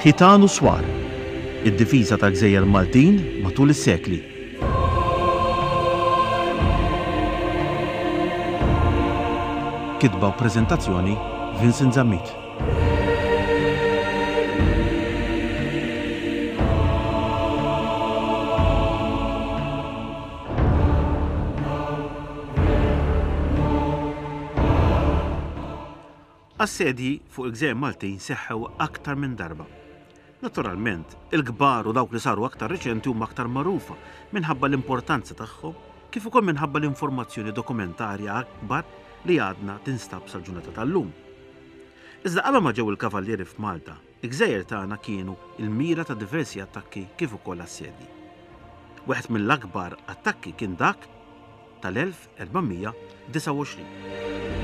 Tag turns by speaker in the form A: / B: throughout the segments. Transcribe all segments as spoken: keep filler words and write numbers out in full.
A: Ħitan u swar, id-difiża tal-Gżejjer Maltin matul is-sekli. Kitba u preżentazzjoni Vincent Zammit. Assedji fuq il-Gżejjer Maltin seħħew aktar minn darba. Naturalment, il-kbar u dawk li saru aktar reċenti huma aktar magħrufa minħabba l-importanza tagħhom kif ukoll minħabba l-informazzjoni dokumentarja akbar li għadna tinstab sal-ġurnata tal-lum. Iżda qabel ma ġew il-kavallieri f'Malta, il-Gżejjer tagħna kienu il-mira ta' diversi attakki kif ukoll assedji. Waħed mill-akbar attakki kien dak tal-elf erba'mija disa' għoxrin.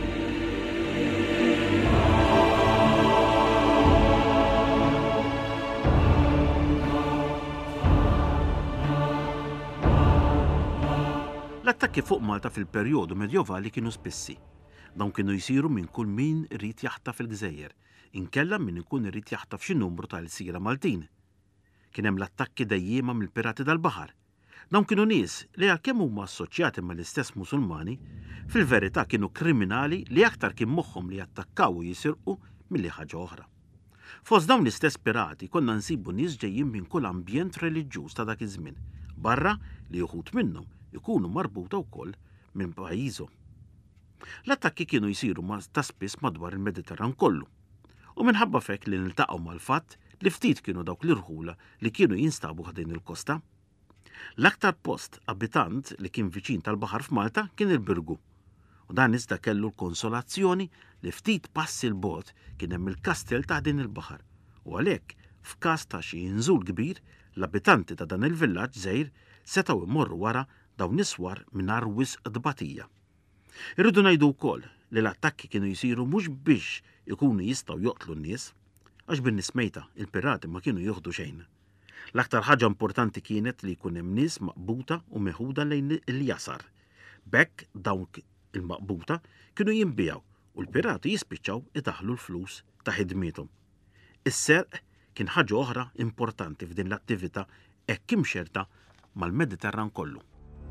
A: L-attakki fuq Malta fil-perjodu medjevali kienu spissi. Dawn kienu jsiru minn kull min irid jaħtaf fil-Gżejjer, inkella min ikun irid jaħtaf xi numru tal-Sira Maltin. Kien hemm l-attakki dejjema mill-pirati tal-baħar. Dawn kienu nies li għalkemm huma assoċjati mal-istess Musulmani, fil-verità kienu kriminali li aktar kien moħħhom li jattakkaw u jisirqu milli ħaġa oħra. Fost dawn l-istess pirati konna nsibu nies ġejjin minn kull ambjent reliġjuż ta' dak iż-żmien, barra li uħud minnhom ikunu marbuta wkoll minn pajjiżhom. L-attakki kienu jsiru ta' spiss madwar il-Mediterran kollu. U minħabba fek li niltaqgħu mal-fatt li ftit kienu dawk l-irħula li kienu jinstabu ħdejn il-kosta. L-aktar post abitant li kien viċin tal-baħar f'Malta kien il-Birgu. U dan iżda kellu l-konsolazzjoni li ftit passi l-bogħod kien hemm il-kastell ta' din il-baħar. U għalhekk f'każ ta' xi inżul kbir, l-abitanti ta' dan il-villaġġ żgħir setgħu immorru wara dawn niswar mingħajr wisq dbatija. Irridu ngħidu wkoll li l-attakki kienu jsiru mhux biex ikunu jistgħu joqtlu n-nies, għax bin-nismejta il-pirati ma kienu jieħdu xejn. L-aktar ħaġa importanti kienet li jkun hemm nies maqbuta u meħuda lejn il-jasar. Bekk dawn il-maqbuta kienu jinbijaw u l-pirati jispiċċaw idaħħlu l-flus ta' ħidmiethom. Is-serq kien ħaġa oħra importanti f'din l-attività hekk imxerta mal-Mediterran kollu.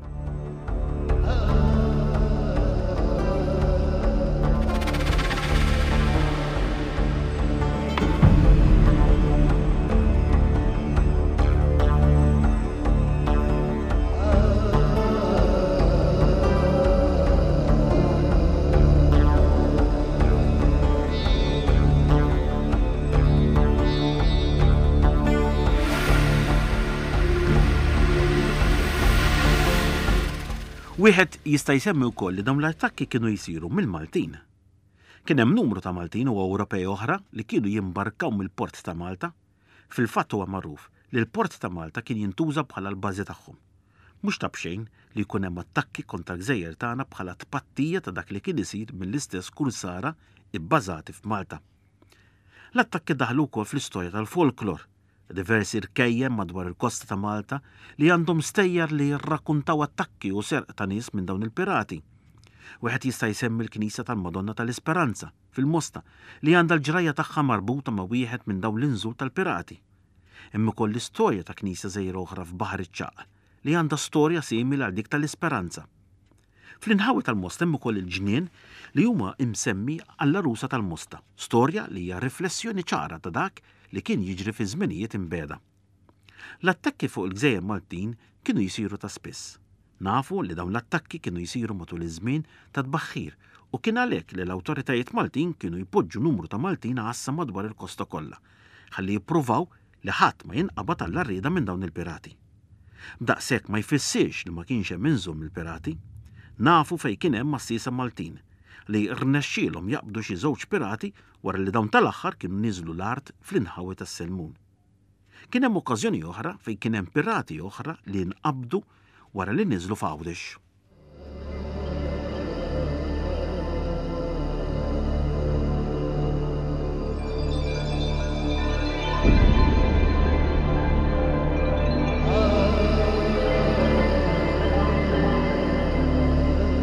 A: Wieħed jista' jsemmi wkoll li dawn l-attakki kienu jsiru mill-Maltin. Kien hemm numru ta' Maltin u Ewropej oħra li kienu jimbarkaw mill-port ta' Malta. Fil-fatt huwa magħruf li l-port ta' Malta kien jintuża bħala l-bażi tagħhom. Mhux ta' bxejn li jkun hemm attakki kontra l-Gżejjer tagħna bħala tpattija ta' dak li kien isir mill-istess kursara ibbażati f'Malta. L-attakki daħlu wkoll fl-istorja tal-folklor. Diversi rkejjem madwar il-kosta ta' Malta li għandhom stejjer li jirrakkuntaw attakki u serq ta' nies minn dawn il-pirati. Wieħed jista' jsemmi l-Knisja tal-Madonna tal-Isperanza fil-Mosta li għandha l-ġrajja tagħha marbuta ma' wieħed minn dawn l-inżul tal-pirati. Hemm ukoll l-istorja ta' knisja żgħira oħra f'Baħar iċ-Ċaq li għandha storja simili għal dik tal-Isperanza. Fl-inħawi tal-Mosta hemm ukoll il-ġnien li huma imsemmi għall-Arusa tal-Mosta, storja li hija riflessjoni ċara ta' dak li kien jiġri fi żminijiet imbeda. L-attakki fuq il-Gżejjer Maltin kienu jsiru ta' spiss. Nafu li dawn l-attakki kienu jsiru matul iż-żmien ta' tbaħħir u kien għalhekk li l-awtoritajiet Maltin kienu jpoġġu numru ta' Maltin għassa madwar il-kosta kollha, ħalli jippruvaw li ħadd ma jinqabad tal-arrieda minn dawn il-pirati. B'daqshekk ma jfissirx li ma kienx hemm inżul mill-pirati, nafu fejn kien hemm massiesa Maltin li rnexxielhom jaqbdu xi żewġ pirati wara li dawn tal-aħħar kienu niżlu l-art fl-inħawi tas-Selmun. Kien hemm okkażjoni oħra fejn kien hemm pirati oħra li nqabdu wara li niżlu f'Għawdex.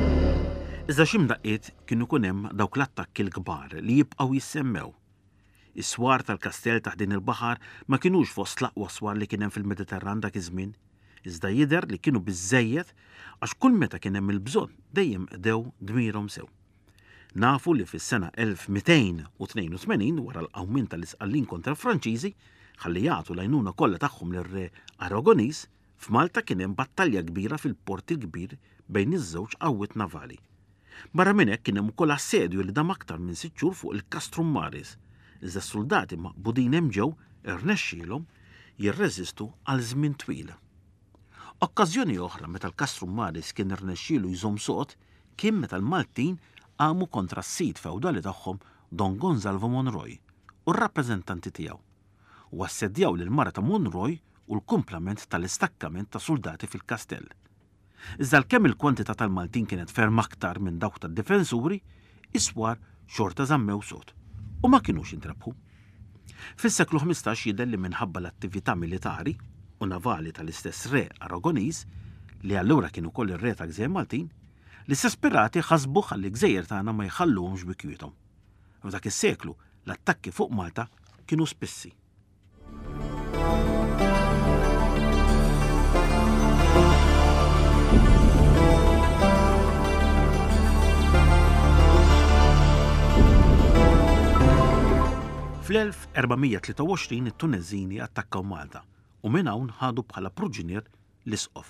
A: Iżda x'imdaqqiet kienu kun hemm dawk l-attakki l-kbar li jibqgħu jissemmew. Is-swar tal-kastell taħt din il-baħar ma kinux fost l-aqwa swar li kien hemm fil-Mediterran dak iż-żmien, iżda jidher li kienu biżżejjed għax kull meta kien hemm il-bżonn dejjem qdew dmirhom sew. Nafu li fis-sena elf mitejn u tnejn u tmenin wara l-qawmin tal-isqallin kontra l-Franċiżi ħalli jagħtu l-għajnuna kollha tagħhom lir-re Aragonis, f'Malta kien hemm battalja kbira fil-port il-kbir bejn iż-żewġ qawwiet navali. Barra minn hekk kien hemm ukoll assedju li dam aktar minn sitt xhur fuq il-Castrum Maris, iżda s-soldati maqbudin hemm ġew irnexxielhom jirreżistu għal żmien twil. Okkażjoni oħra meta l-Castrum Maris kien irnexxielu jżomm sod kien meta l-Maltin għamu kontra s-sit feudali tagħhom Don Gonzalvo Monroy u r-rappreżentanti tiegħu u assedjaw lil mara ta' Monroy u l-kumplament tal-istakkament ta' soldati fil-kastell. Iżda l-kemm il-kwantità tal-Maltin kienet ferm aktar minn dawk tad-difensuri, is-swar xorta żammew sod u ma kinux intrabħu. Fis-seklu ħmistax jidher li minħabba l-attività militari u navali tal-istess re Aragonis li allura kienu koll ir-re ta' Gżejjer Maltin, l-istess pirati ħasbu ħalli Gżejjer tagħna ma jħalluhomx bikwietom. F'dak is-seklu l-attakki fuq Malta kienu spissi. Fl-elf erbamija tlieta u għoxrin it-Tuneżini attakkaw Malta u minn hawn ħadu bħala proġinier l-isqof.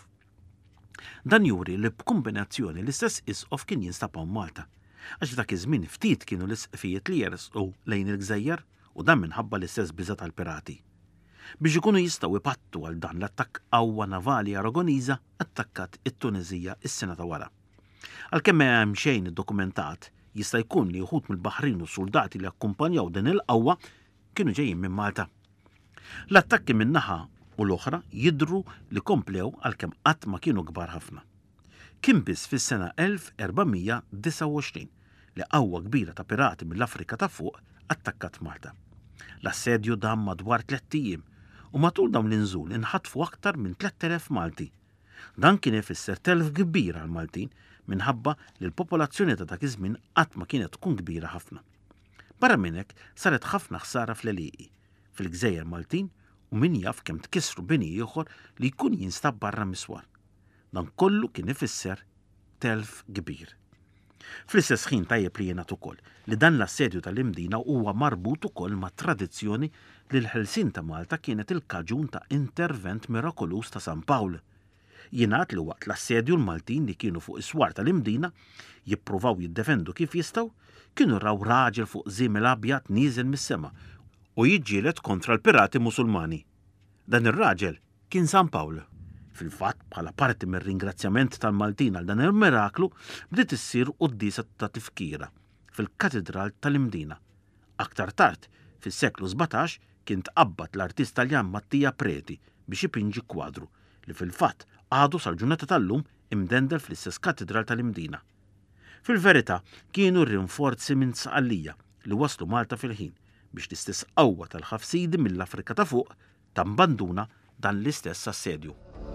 A: Dan juri li b'kombinazzjoni l-istess isqof kien jinstab hawn Malta, għax dak iż-żmien ftit kienu l-isqfijiet li jersqu lejn il-Gżejjer u dan minħabba l-istess biża' tal-pirati. Biex ikunu jistgħu ipattu għal dan l-attakk qawwa navali Aragoniża attakkat it-Tunezija is-sena ta' wara. Għalkemm hemm xejn iddokumentat, jista' jkun li wħud mill-Baħrin u soldati li akkumpanjaw din il-qawwa kienu ġejjin minn Malta. L-attakki minn naħa u l-oħra jidhru li komplew għalkemm qatt ma kienu kbar ħafna. Kien biss fis-sena elf erbamija disa' u għoxrin li qawwa kbira ta' pirati mill-Afrika ta' fuq attakkat Malta. L-assedju dam madwar tliet ijiem u matul dawn l-inżul inħatfu aktar minn tliet elef Malti. Dan kien ifisser telf kbir għal Maltin minħabba li l-popolazzjoni ta' dak iż-żmien qatt ma kienet tkun kbira ħafna. Barra minn hekk saret ħafna ħsara fl-għelieqi fil-Gżejjer Maltin u min jaf kemm tkissru bini ieħor li jkun jinstab barra miswar. Dan kollu kien ifisser telf kbir. Fl-istess ħin tajjeb li jingħad ukoll li dan l-assedju tal-imdina huwa marbut ukoll ma' tradizzjoni li l-ħelsien ta' Malta kienet il-kaġun ta' intervent mirakolus ta' San Pawl. Jingħad li waqt l-assedju l-Maltin li kienu fuq is-swar tal-imdina jippruvaw jiddefendu kif jistgħu, kienu raw raġel fuq żiemel abjad nieżel mis-sema u jiġġieled kontra l-pirati Musulmani. Dan ir-raġel kien San Pawl. Fil-fatt bħala parti mir-ringrazzjament tal-Maltin għal dan il-miraklu bdiet issir qudiesa ta' tifkira fil-Katedral tal-Imdina. Aktar tard, fis-seklu sebgħtax, kien tqabbad l-artist Taljan Mattia Preti biex ipinġi kwadru li fil-fatt għadu sal-ġurnata tal-lum imdendel fl-istess Katedral tal-Imdina. Fil-verità kienu rinforzi minn Saqallija li waslu Malta fil-ħin biex l-istess qawwa tal-ħafsidi mill-Afrika ta' fuq tambanduna dan l-istess assedju.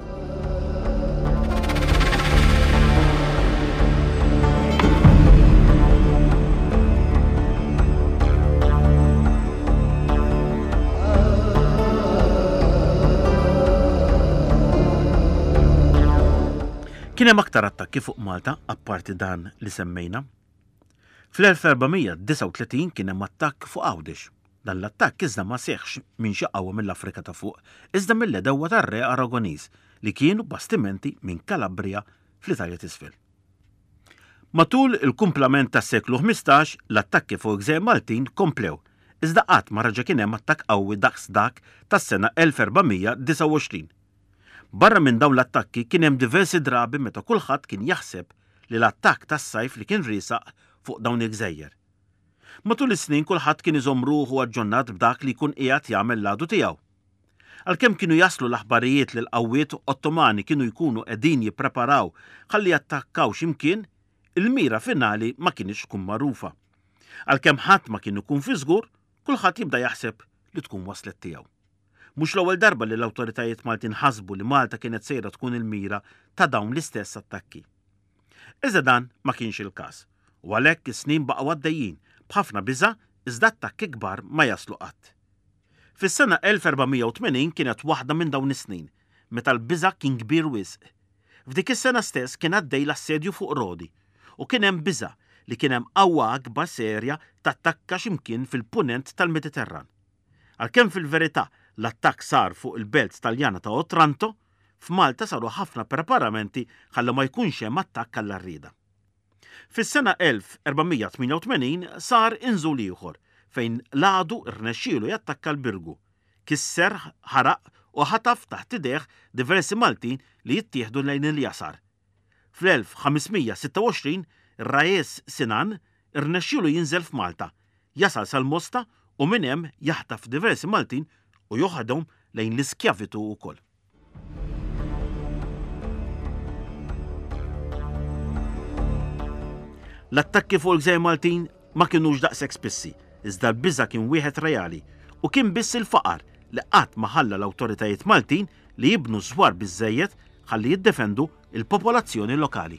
A: Kien hemm aktar attakki fuq Malta apparti dan li semmejna. Fl-elf erbamija disa' u tletin kien hemm attakk fuq Għawdex. Dan l-attakk iżda ma seħħx minn xi qawwa mill-Afrika ta' fuq, iżda mill-edewwa tar-re Aragonis li kienu bastimenti minn Kalabria fl-Italja t'isfel. Matul il-kumplament tas-seklu ħmistax l-attakki fuq Gżejjer Maltin komplew, iżda qatt ma raġa' kien hemm attakk qawwi daqs dak tas-sena elf erbamija disa' u għoxrin. Barra minn dawn l-attakki kien hemm diversi drabi meta kulħadd kien jaħseb li l-attakk tas-sajf li kien riesaq fuq dawn il-Gżejjer. Matul is-snin kulħadd kien iżomm ruħu aġġornat b'dak li jkun qiegħed jagħmel l-għadu tiegħu. Għalkemm kienu jaslu l-aħbarijiet li l-qawwiet Ottomani kienu jkunu qegħdin jippreparaw ħalli jattakkaw x'imkien, il-mira finali ma kienx tkun magħrufa. Għalkemm ħadd ma kien ikun fi żgur, kulħadd jibda jaħseb li tkun waslet tiegħu. Mhux l-ewwel darba li l-awtoritajiet Maltin ħasbu li Malta kienet sejra tkun il-mira ta' dawn l-istess attakki. Iżda dan ma kienx il-każ, u għalhekk is-snin baqgħu għaddejjin b'ħafna biża' iżda attakki kbar ma jaslu qatt. Fis-sena elf erba'mija u tmenin kienet waħda minn dawn is-snin, meta l-biża' kien kbir wisq. F'dik is-sena stess kien għaddej l-assedju fuq Rodi u kien hemm biża' li kien hemm qawwa akbar serja tattakka x'imkien fil-punent tal-Mediterran. Għalkemm fil-verità l-attakk sar fuq il-belt Taljana ta' Otranto, f'Malta saru ħafna preparamenti ħalli ma jkunx hemm attakk għall-arrieda. Fis-sena elf erba'mija tminja u tmenin sar inżul ieħor fejn l-għadu rnexxielu jattakka l-Birgu, kisser, ħaraq u ħataf taħt idejh diversi Maltin li jittieħdu lejn il-jasar. Fl-elf ħamesmija sitta u għoxrin ir-Rajes Sinan irnexxielu jinżel f'Malta, jasal sal-Mosta u minn hemm jaħtaf diversi Maltin u joħadhom lejn l-iskjavitu wkoll. L-attakki fuq il-Gżejjer Maltin ma kinux daqshekk spissi, iżda l-biża' kien wieħed reali u kien biss il-faqar li qatt ma ħalla l-awtoritajiet Maltin li jibnu żwar biżżejjed ħalli jiddefendu il-popolazzjoni lokali.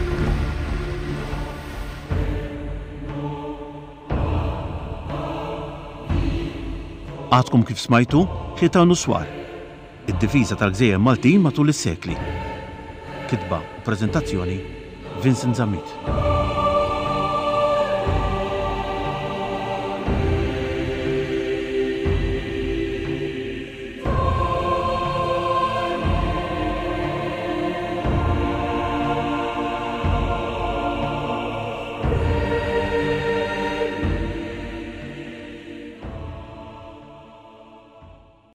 A: Għadkom kif smajtu ħitan u swar. Id-difiża tal-Gżejjer Maltin matul is-sekli. Kitba u preżentazzjoni Vincent Zammit.